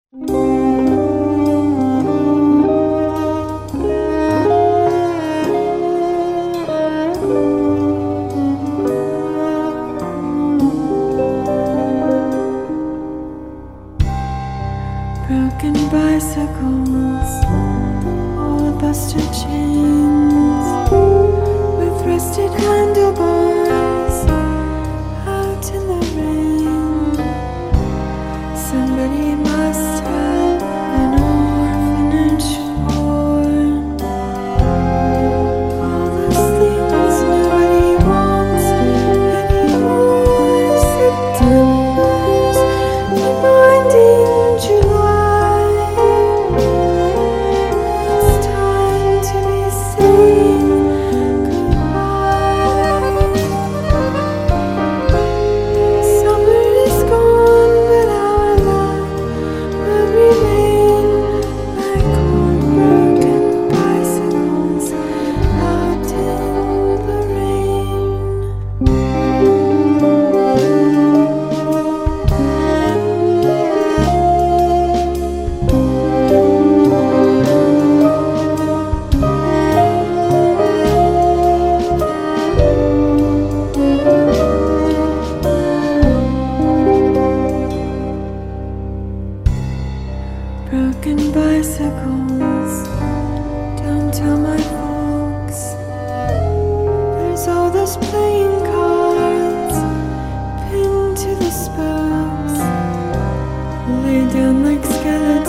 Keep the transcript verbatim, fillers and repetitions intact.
Broken bicycles, old busted chains, with rusted handlebars, out in the rain. Somebody must have an orphanage for all those things nobody wants anymore. September's reminding July. Broken bicycles, don't tell my folks. There's all those playing cards pinned to the spokes, laid down like skeletons.